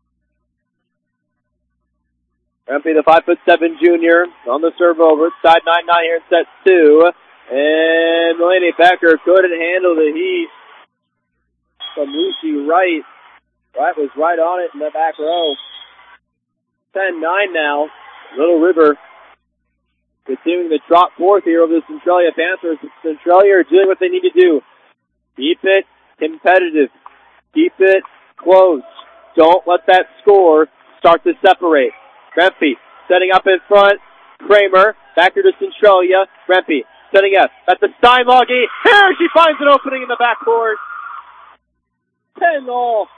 Rempe, the five foot seven junior, on the serve over. Side nine nine here in set two. And Melanie Becker couldn't handle the heat from Lucy Wright. Wright was right on it in the back row. ten nine now. Little River continuing to trot forth here over the Centralia Panthers. Centralia are doing what they need to do. Keep it competitive. Keep it close. Don't let that score start to separate. Rempe setting up in front. Kramer, back here to Centralia. Rempe, setting up. That's the Steinlage. Here she finds an opening in the backcourt. ten all.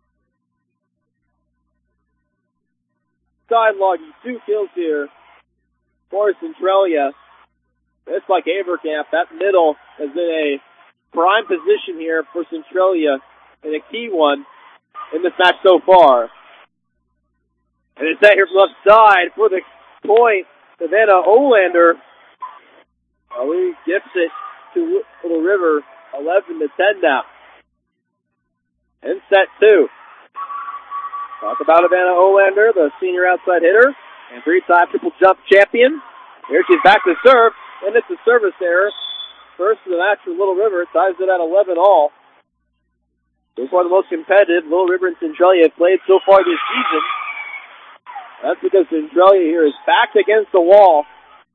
Steinlage, two kills here for Centralia. Just like Avercamp, that middle is in a prime position here for Centralia, and a key one in this match so far. And it's set here from the left side for the point. Savannah Olander. Ali gifts it to Little River, eleven to ten now. And set two. Talk about Savannah Olander, the senior outside hitter, and three-time triple jump champion. Here she's back to serve, and it's a service error. First of the match for Little River, ties it at eleven all. So far the most competitive Little River and Centralia have played so far this season. That's because Centralia here is backed against the wall.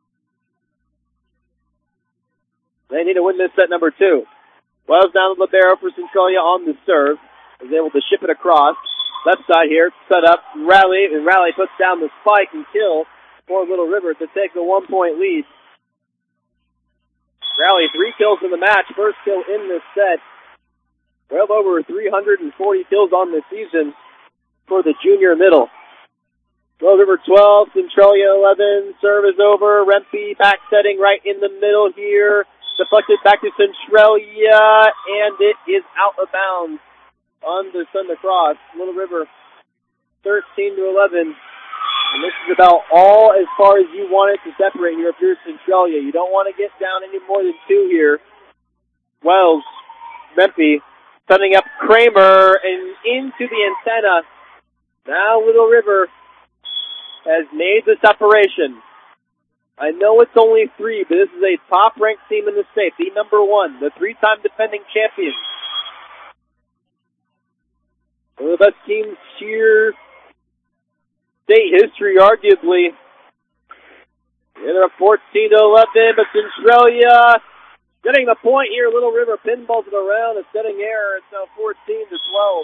They need to win this set number two. Wells down to Libero for Centralia on the serve. Is able to ship it across. Left side here, set up, rally, and rally puts down the spike and kill for Little River to take the one-point lead. Rally, three kills in the match, first kill in this set. Well over three hundred forty kills on the season for the junior middle. Little River twelve, Centralia eleven, serve is over. Rempe back setting right in the middle here. Deflected back to Centralia, and it is out of bounds on the Sun Cross. Little River thirteen to eleven. And this is about all as far as you want it to separate here if you're Centralia. You don't want to get down any more than two here. Wells, Rempe, setting up Kramer and into the antenna. Now Little River has made the separation. I know it's only three, but this is a top-ranked team in the state, the number one, the three-time defending champions. One of the best teams here, state history, arguably. They're up fourteen to eleven, but Centralia getting the point here. Little River pinballs it around, a setting error. It's now fourteen to twelve.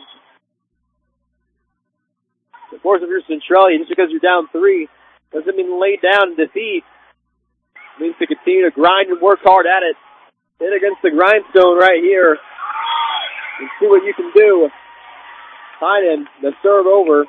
Of course, if you're Centralia, just because you're down three doesn't mean lay down in defeat. It means to continue to grind and work hard at it. Hit against the grindstone right here and see what you can do. Heinen, the serve over.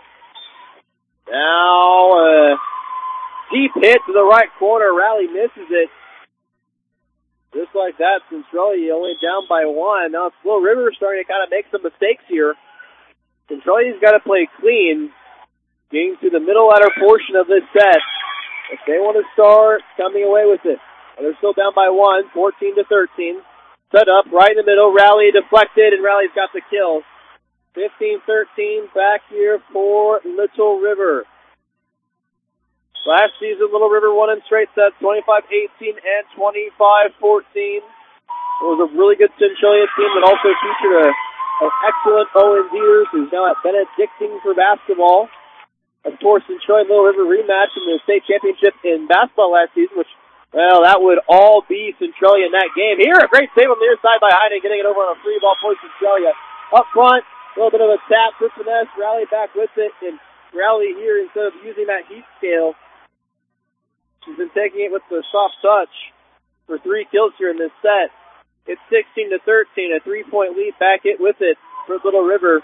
Now, uh, deep hit to the right corner. Rally misses it. Just like that, Centralia only down by one. Now, Little River starting to kind of make some mistakes here. Centralia's got to play clean, getting to the middle outer portion of this set if they want to start coming away with it. And they're still down by one, fourteen to thirteen. Set up right in the middle. Rally deflected, and Rally's got the kill. fifteen thirteen back here for Little River. Last season, Little River won in straight sets, twenty-five eighteen and twenty-five fourteen. It was a really good Centralia team that also featured a, an excellent Owen Diers, who's now at Benedictine for basketball. Of course, Centralia and Little River rematch in the state championship in basketball last season, which, well, that would all be Centralia in that game. Here, a great save on the near side by Heinen, getting it over on a free ball for Centralia. Up front, a little bit of a tap for finesse. Rally back with it, and Rally here, instead of using that heat scale, she's been taking it with the soft touch for three kills here in this set. It's sixteen to thirteen, a three-point lead. Back it with it for Little River.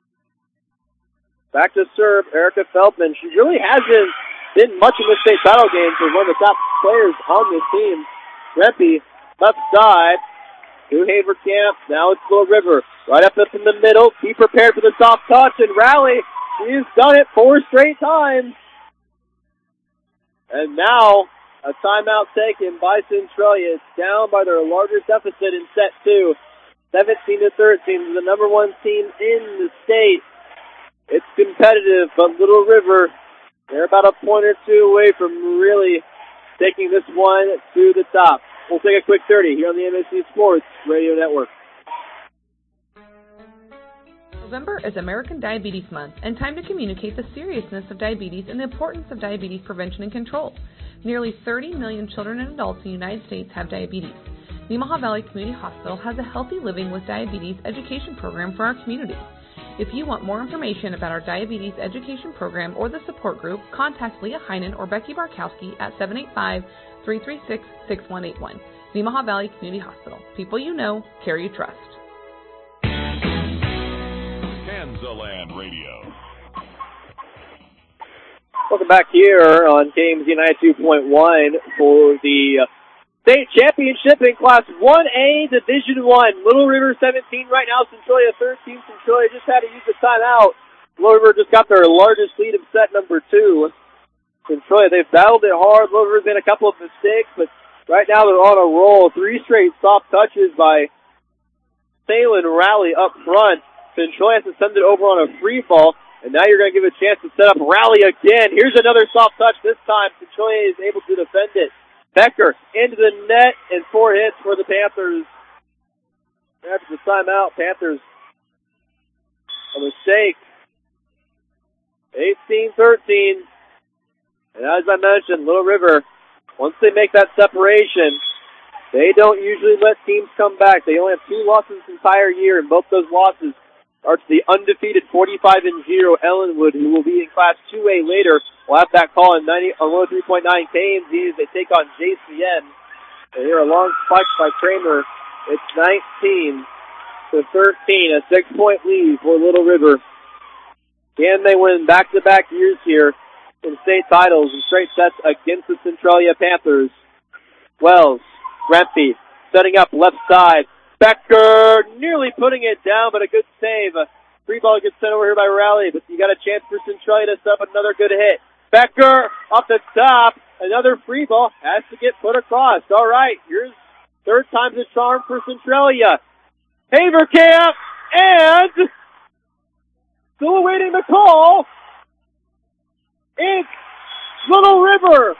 Back to serve, Erica Feldman. She really hasn't been much in the state title game for one of the top players on this team. Rempe, left side, to Havercamp. Now it's Little River. Right up, up in the middle. Be prepared for the soft touch, and Rally. She's done it four straight times. And now, a timeout taken by Centralia. It's down by their largest deficit in set two. seventeen to thirteen, the number one team in the state. It's competitive, but Little River, they're about a point or two away from really taking this one to the top. We'll take a quick thirty here on the M S C Sports Radio Network. November is American Diabetes Month, and time to communicate the seriousness of diabetes and the importance of diabetes prevention and control. Nearly thirty million children and adults in the United States have diabetes. Nemaha Valley Community Hospital has a Healthy Living with Diabetes education program for our community. If you want more information about our diabetes education program or the support group, contact Leah Heinen or Becky Barkowski at seven eight five, three three six, six one eight one. Nemaha Valley Community Hospital. People you know, care you trust. Kansaland Radio. Welcome back here on K M Z ninety-two point one for the state championship in Class one A Division one. Little River seventeen right now, Centralia thirteen. Centralia just had to use the timeout. Little River just got their largest lead of set number two. Centralia, they've battled it hard. Little River's made a couple of mistakes, but right now they're on a roll. Three straight soft touches by Salem Rally up front. Centralia has to send it over on a free ball. And now you're going to give a chance to set up Rally again. Here's another soft touch. This time, Centralia is able to defend it. Becker into the net and four hits for the Panthers. After the timeout, Panthers a mistake. eighteen thirteen. And as I mentioned, Little River, once they make that separation, they don't usually let teams come back. They only have two losses this entire year, and both those losses are to the undefeated forty-five and zero Ellenwood, who will be in Class two A later. We'll have that call on ninety on one oh three point nine K M Z as they take on J C N. And here a long spike by Kramer. It's nineteen to thirteen, a six-point lead for Little River. Can they win back-to-back years here in state titles and straight sets against the Centralia Panthers? Wells, Rempe, setting up left side. Becker nearly putting it down, but a good save. Free ball gets sent over here by Rally, but you got a chance for Centralia to set up another good hit. Becker off the top, another free ball, has to get put across. All right, here's third time's the charm for Centralia. Haverkamp, and still awaiting the call. It's Little River.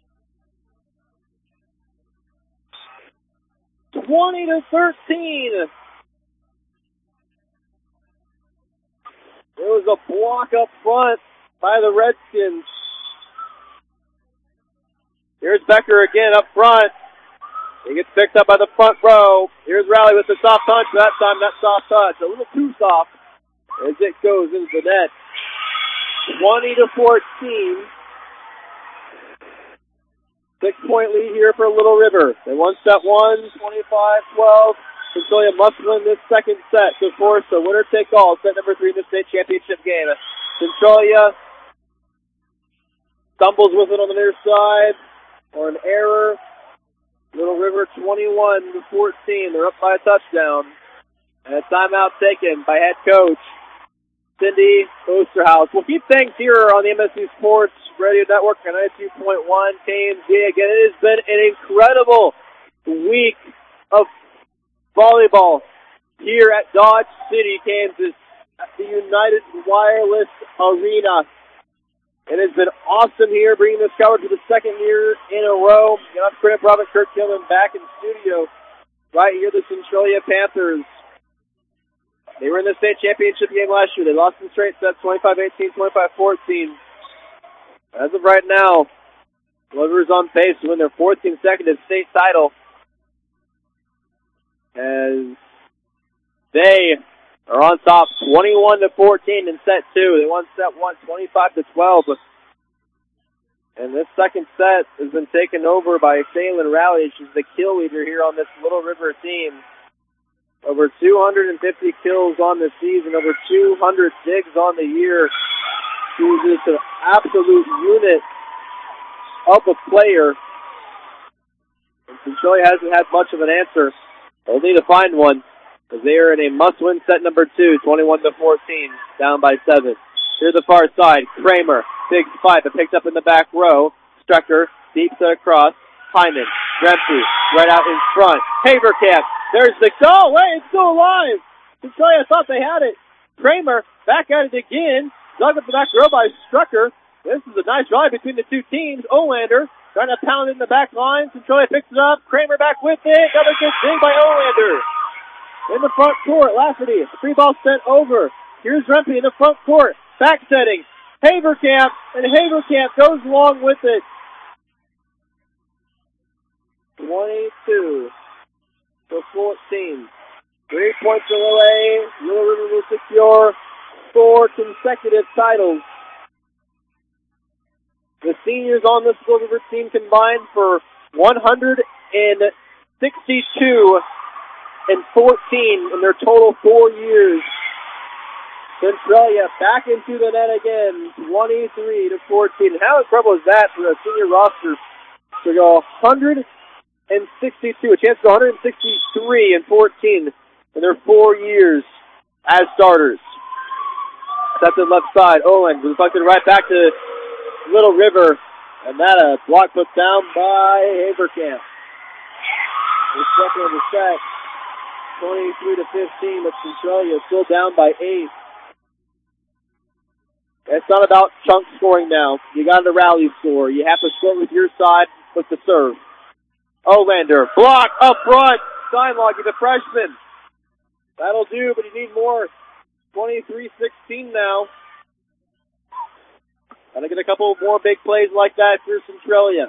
twenty to thirteen. There was a block up front by the Redskins. Here's Becker again up front. He gets picked up by the front row. Here's Rally with the soft touch. That time, that soft touch. A little too soft as it goes into the net. twenty to fourteen. Six-point lead here for Little River. They won set one, twenty-five twelve. Centralia must win this second set to force a winner-take-all, set number three in the state championship game. Centralia stumbles with it on the near side, or an error. Little River twenty-one to fourteen. They're up by a touchdown. And a timeout taken by head coach Cindy Osterhaus. We'll keep things here on the M S C Sports Radio Network on ninety-two point one K M Z. Again, it has been an incredible week of volleyball here at Dodge City, Kansas, at the United Wireless Arena. It has been awesome here, bringing this coverage for the second year in a row. You know, credit Robert Kirk-Tillman back in studio right here, the Centralia Panthers. They were in the state championship game last year. They lost in straight sets, twenty-five eighteen, twenty-five fourteen. As of right now, River's on pace to win their fourth consecutive state title, as they are on top twenty-one to fourteen in set two. They won set one, twenty-five to twelve. And this second set has been taken over by Salem Rally. She's the kill leader here on this Little River team. Over two hundred fifty kills on the season, over two hundred digs on the year. She's just an absolute unit of a player. And Centralia hasn't had much of an answer. They'll need to find one, as they are in a must-win set number two, twenty-one to fourteen, down by seven. Here's the far side. Kramer, big spike, but picked up in the back row. Strucker, deep set across. Hyman, Rempe, right out in front. Haverkamp, there's the goal. Wait, it's still alive. Centralia thought they had it. Kramer, back at it again. Dug up the back row by Strucker. This is a nice drive between the two teams. Olander trying to pound in the back line. Centralia picks it up. Kramer back with it. Another good dig by Olander. In the front court, Lafferty. The free ball sent over. Here's Rempe in the front court. Back setting. Haverkamp, and Haverkamp goes along with it. twenty-two to fourteen. Three points away. Little River will secure four consecutive titles. The seniors on this Little River team combined for one hundred sixty-two and fourteen in their total four years. Centralia back into the net again, twenty-three to fourteen. How incredible is that for a senior roster to go one hundred sixty-two, a chance to go one hundred sixty-three and fourteen in their four years as starters. That's the left side. Owen reflected right back to Little River, and that a block put down by Haverkamp. The second of the set, twenty-three to fifteen, but Centralia still down by eight. It's not about chunk scoring now. You got to rally score. You have to score with your side with the serve. Olander, block up front. Steinloggy, the freshman. That'll do, but you need more. twenty-three sixteen now. Gotta get a couple more big plays like that for Centralia.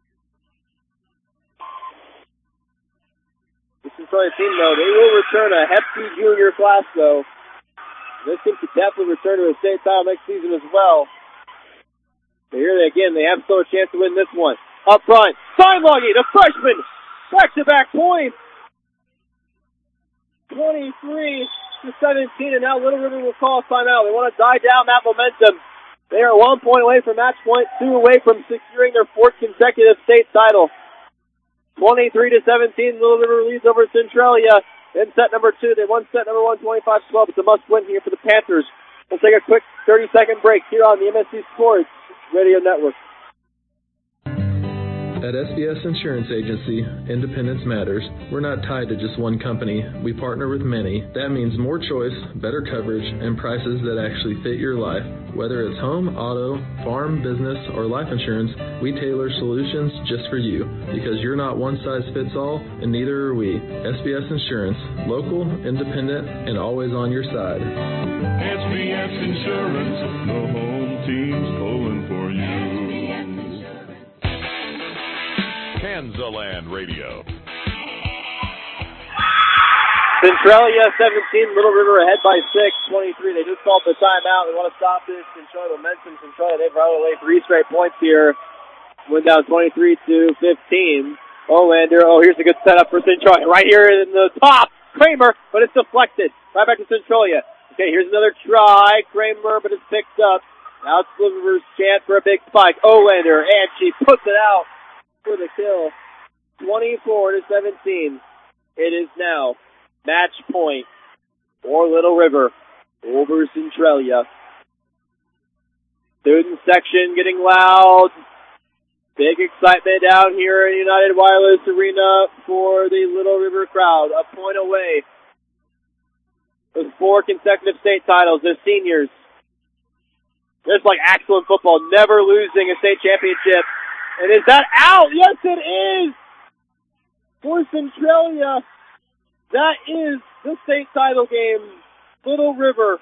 The Centralia team, though, they will return a hefty junior class, though. This team could definitely return to a state title next season as well. But here they again, they have still a chance to win this one. Up front, Steinloggy, the freshman, back-to-back points. twenty-three to seventeen, and now Little River will call a timeout. They want to die down that momentum. They are one point away from match point, two away from securing their fourth consecutive state title. twenty-three to seventeen, Little River leads over Centralia. In set number two, they won set number one, twenty-five twelve. It's a must-win here for the Panthers. We'll take a quick thirty-second break here on the M S C Sports Radio Network. At S B S Insurance Agency, independence matters. We're not tied to just one company. We partner with many. That means more choice, better coverage, and prices that actually fit your life. Whether it's home, auto, farm, business, or life insurance, we tailor solutions just for you. Because you're not one size fits all, and neither are we. S B S Insurance, local, independent, and always on your side. S B S Insurance, the home team's pulling for you. Kansaland Radio. Centralia seventeen, Little River ahead by six, twenty-three. They just called the timeout. They want to stop this and show momentum. Centralia, they've run away three straight points here. Went down twenty-three to fifteen. Olander, oh, here's a good setup for Centralia. Right here in the top. Kramer, but it's deflected. Right back to Centralia. Okay, here's another try. Kramer, but it's picked up. Now it's Little River's chance for a big spike. Olander, and she puts it out for the kill. twenty-four to seventeen. It is now match point for Little River over Centralia. Student section getting loud. Big excitement down here at United Wireless Arena for the Little River crowd. A point away with four consecutive state titles. The seniors, just like excellent football, never losing a state championship. And is that out? Yes, it is! For Centralia, that is the state title game. Little River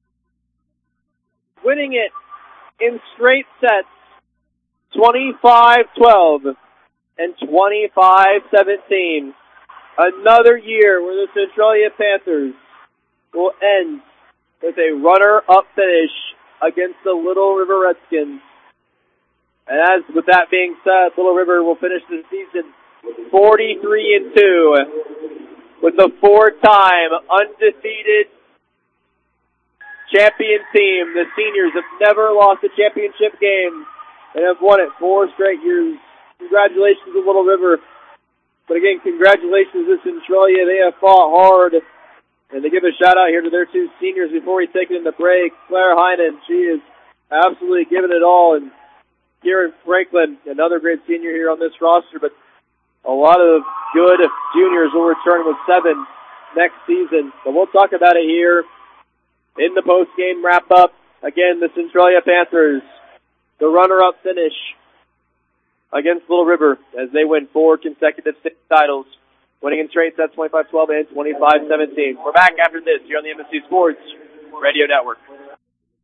winning it in straight sets, twenty-five twelve and twenty-five seventeen. Another year where the Centralia Panthers will end with a runner-up finish against the Little River Redskins. And as with that being said, Little River will finish the season forty-three and two with the four-time undefeated champion team. The seniors have never lost a championship game and have won it four straight years. Congratulations to Little River. But again, congratulations to Centralia. They have fought hard. And they give a shout out here to their two seniors before we take it in the break. Claire Heinen, she is absolutely giving it all. And Kieran Franklin, another great senior here on this roster, but a lot of good juniors will return with seven next season. But we'll talk about it here in the post-game wrap-up. Again, the Centralia Panthers, the runner-up finish against Little River as they win four consecutive state titles, winning in straight sets twenty-five twelve and twenty-five seventeen. We're back after this here on the M S C Sports Radio Network.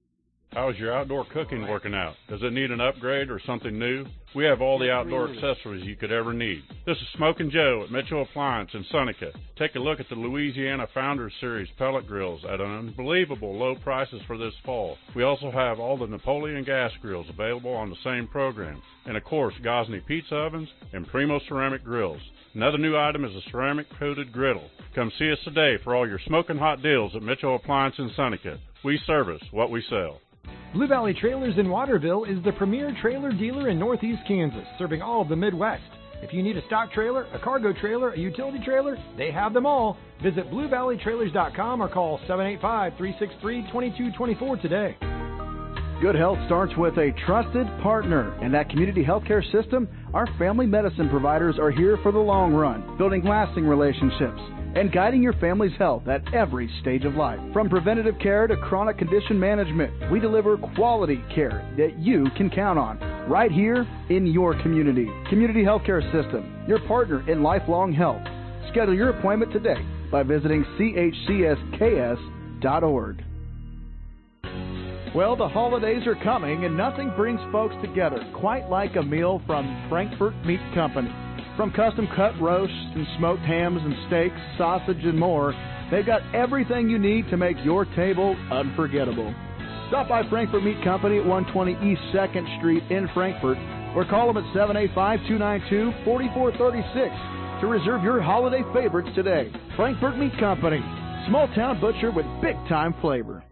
How's your outdoor cooking working out? Does it need an upgrade or something new? We have all the outdoor accessories you could ever need. This is Smokin' Joe at Mitchell Appliance in Seneca. Take a look at the Louisiana Founders Series pellet grills at an unbelievable low prices for this fall. We also have all the Napoleon gas grills available on the same program. And of course, Gosney pizza ovens and Primo ceramic grills. Another new item is a ceramic coated griddle. Come see us today for all your smoking hot deals at Mitchell Appliance in Seneca. We service what we sell. Blue Valley Trailers in Waterville is the premier trailer dealer in Northeast Kansas, serving all of the Midwest. If you need a stock trailer, a cargo trailer, a utility trailer, they have them all. Visit blue valley trailers dot com or call seven eight five, three six three, two two two four today. Good health starts with a trusted partner. And at Community Healthcare System, our family medicine providers are here for the long run, building lasting relationships and guiding your family's health at every stage of life. From preventative care to chronic condition management, we deliver quality care that you can count on right here in your community. Community Healthcare System, your partner in lifelong health. Schedule your appointment today by visiting c h c s k s dot org. Well, the holidays are coming, and nothing brings folks together quite like a meal from Frankfort Meat Company. From custom-cut roasts and smoked hams and steaks, sausage, and more, they've got everything you need to make your table unforgettable. Stop by Frankfort Meat Company at one twenty East second Street in Frankfort, or call them at seven eight five, two nine two, four four three six to reserve your holiday favorites today. Frankfort Meat Company, small-town butcher with big-time flavor.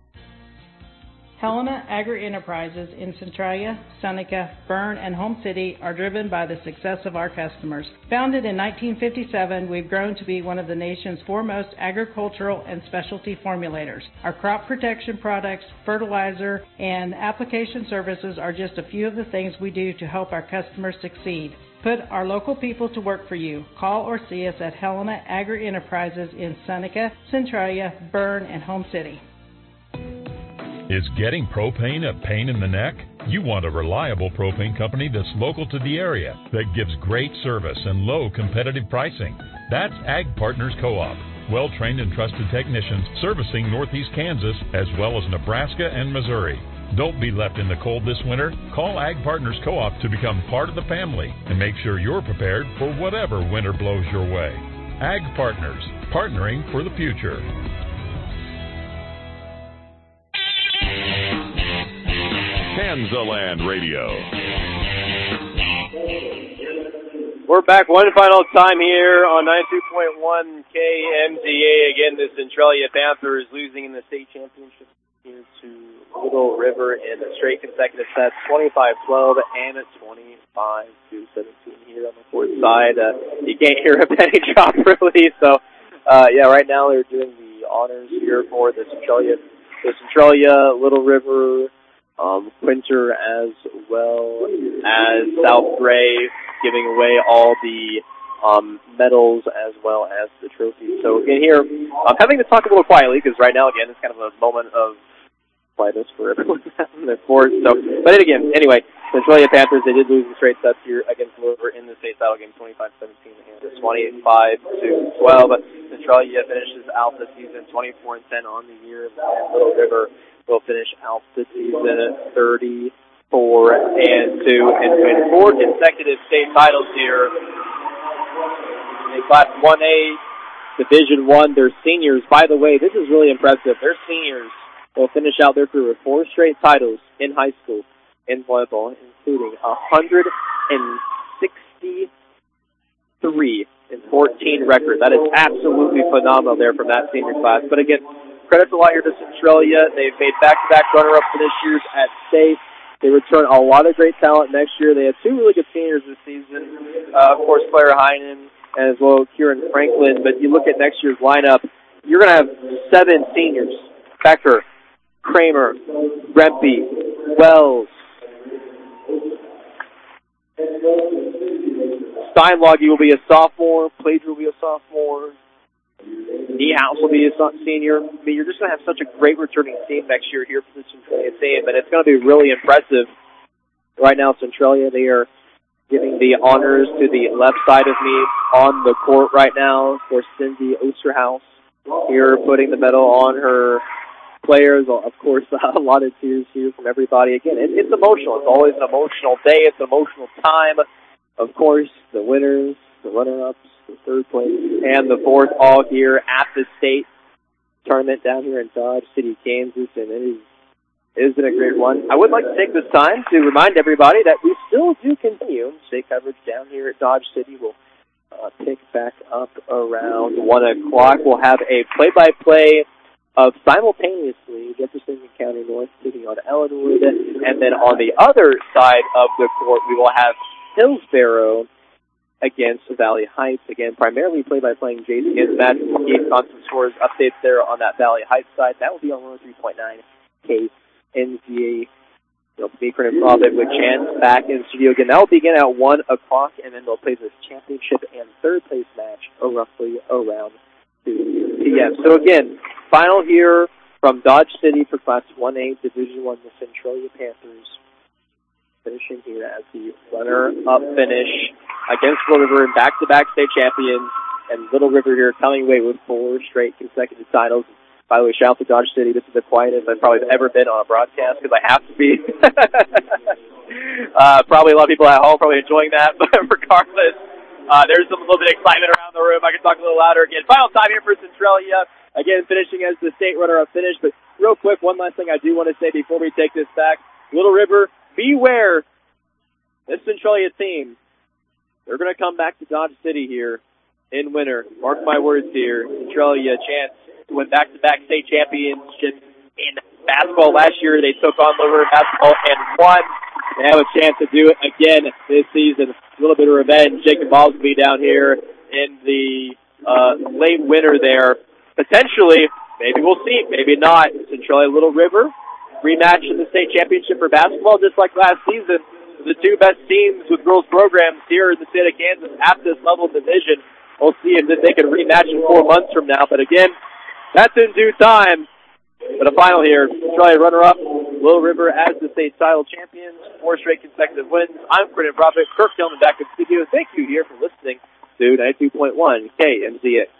Helena Agri-Enterprises in Centralia, Seneca, Bern, and Home City are driven by the success of our customers. Founded in nineteen fifty-seven, we've grown to be one of the nation's foremost agricultural and specialty formulators. Our crop protection products, fertilizer, and application services are just a few of the things we do to help our customers succeed. Put our local people to work for you. Call or see us at Helena Agri-Enterprises in Seneca, Centralia, Bern, and Home City. Is getting propane a pain in the neck? You want a reliable propane company that's local to the area, that gives great service and low competitive pricing. That's Ag Partners Co-op. Well-trained and trusted technicians servicing Northeast Kansas as well as Nebraska and Missouri. Don't be left in the cold this winter. Call Ag Partners Co-op to become part of the family and make sure you're prepared for whatever winter blows your way. Ag Partners, partnering for the future. Kansaland Radio. We're back one final time here on ninety-two point one K M Z A. Again, the Centralia Panthers losing in the state championship here to Little River in a straight consecutive sets, twenty-five twelve and twenty-five to seventeen here on the court side. Uh, you can't hear a penny drop really, so uh, yeah, right now they're doing the honors here for the Centralia, the Centralia, Little River, Um, Quinter, as well as South Gray, giving away all the um, medals as well as the trophies. So again here, I'm having to talk a little quietly because right now, again, it's kind of a moment of quietness for everyone in the court. So, but then again, anyway, Centralia Panthers, they did lose in straight sets here against Little in the state title game, twenty-five seventeen and twenty-five to twelve. Centralia finishes out the season twenty-four and ten on the year, and Little River will finish out the season at thirty-four and two and win four consecutive state titles here in Class one A, Division one. Their seniors, by the way, this is really impressive. Their seniors will finish out their career with four straight titles in high school in volleyball, including one hundred sixty-three and fourteen record. That is absolutely phenomenal there from that senior class. But again, credit a lot here to Centralia. They've made back-to-back runner-up finishes at state. They return a lot of great talent next year. They have two really good seniors this season. Uh, of course, Claire Heinen and as well Kieran Franklin. But you look at next year's lineup, you're going to have seven seniors. Becker, Kramer, Rempe, Wells, Steinloggy will be a sophomore. Plager will be a sophomore. Niehaus will be a senior. I mean, you're just going to have such a great returning team next year here for the Centralia team, and it's going to be really impressive. Right now, Centralia, they are giving the honors to the left side of me on the court right now for Cindy Osterhaus. Here, putting the medal on her players. Of course, a lot of tears here from everybody. Again, it, it's emotional. It's always an emotional day. It's an emotional time. Of course, the winners, the runner-ups, the third place, and the fourth all here at the state tournament down here in Dodge City, Kansas, and it is it has been a great one. I would like to take this time to remind everybody that we still do continue state coverage down here at Dodge City. We'll uh, pick back up around one o'clock. We'll have a play-by-play of simultaneously Jefferson County North taking on Ellenwood, and then on the other side of the court, we will have Hillsborough against Valley Heights. Again, primarily play-by-playing Jason Gizmat. We'll keep constant scores updates there on that Valley Heights side. That will be on one oh three point nine K N C A. They'll be Corinne Profit with Chance back in studio again. That will begin at one o'clock, and then they'll play this championship and third place match roughly around two p.m. So again, final here from Dodge City for Class one A Division one, the Centralia Panthers finishing here as the runner-up finish against Little River in back-to-back state champions, and Little River here coming away with four straight consecutive titles. By the way, shout out to Dodge City. This is the quietest I've probably ever been on a broadcast because I have to be. uh, probably a lot of people at home probably enjoying that, but regardless, uh, there's some, a little bit of excitement around the room. I can talk a little louder again. Final time here for Centralia. Again, finishing as the state runner-up finish. But real quick, one last thing I do want to say before we take this back. Little River, beware. This Centralia team, they're going to come back to Dodge City here in winter. Mark my words here. Centralia, chance to win back-to-back state championships in basketball. Last year, they took on Little River basketball and won. They have a chance to do it again this season. A little bit of revenge. Jacob Balls will be down here in the uh, late winter there. Potentially, maybe we'll see, maybe not. Centralia Little River rematch in the state championship for basketball, just like last season. The two best teams with girls programs here in the state of Kansas at this level of division. We'll see if they can rematch in four months from now. But again, that's in due time. But a final here, Centralia runner-up, Little River as the state title champions, four straight consecutive wins. I'm Corinne Profit, Kirk Tillman back in the studio. Thank you here for listening to ninety-two point one K M Z A.